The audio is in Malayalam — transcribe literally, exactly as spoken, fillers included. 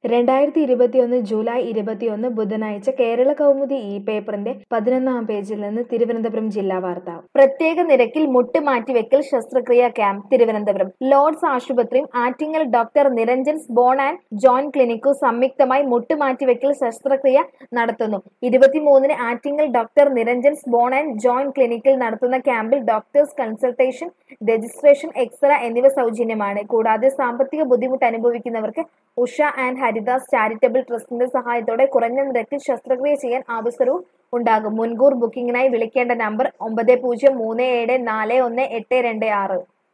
രണ്ടായിരത്തി ഇരുപത്തിയൊന്ന് ജൂലൈ ഇരുപത്തിയൊന്ന് ബുധനാഴ്ച കേരള കൗമുദി ഇ പേപ്പറിന്റെ പതിനൊന്നാം പേജിൽ നിന്ന് തിരുവനന്തപുരം ജില്ലാ വാർത്ത. പ്രത്യേക നിരക്കിൽ മുട്ട് മാറ്റിവെക്കൽ ശസ്ത്രക്രിയ ക്യാമ്പ് തിരുവനന്തപുരം. ലോർഡ്സ് ആശുപത്രിയും Attingal doctor Niranjan's bone and joint ക്ലിനിക്കും സംയുക്തമായി മുട്ട് മാറ്റിവെക്കൽ ശസ്ത്രക്രിയ നടത്തുന്നു. ഇരുപത്തിമൂന്നിന് Attingal doctor Niranjan's bone and joint ക്ലിനിക്കിൽ നടത്തുന്ന ക്യാമ്പിൽ ഡോക്ടേഴ്സ് കൺസൾട്ടേഷൻ, രജിസ്ട്രേഷൻ, എക്സ്റേ എന്നിവ സൗജന്യമാണ്. കൂടാതെ സാമ്പത്തിക ബുദ്ധിമുട്ട് അനുഭവിക്കുന്നവർക്ക് ഉഷ ആൻഡ് ഹരിദാസ് ചാരിറ്റബിൾ ട്രസ്റ്റിന്റെ സഹായത്തോടെ കുറഞ്ഞ നിരക്കിൽ ശസ്ത്രക്രിയ ചെയ്യാൻ അവസരവും ഉണ്ടാകും. മുൻകൂർ ബുക്കിംഗിനായി വിളിക്കേണ്ട നമ്പർ ഒമ്പത് പൂജ്യം മൂന്ന് ഏഴ് നാല് ഒന്ന് എട്ട് രണ്ട് ആറ്.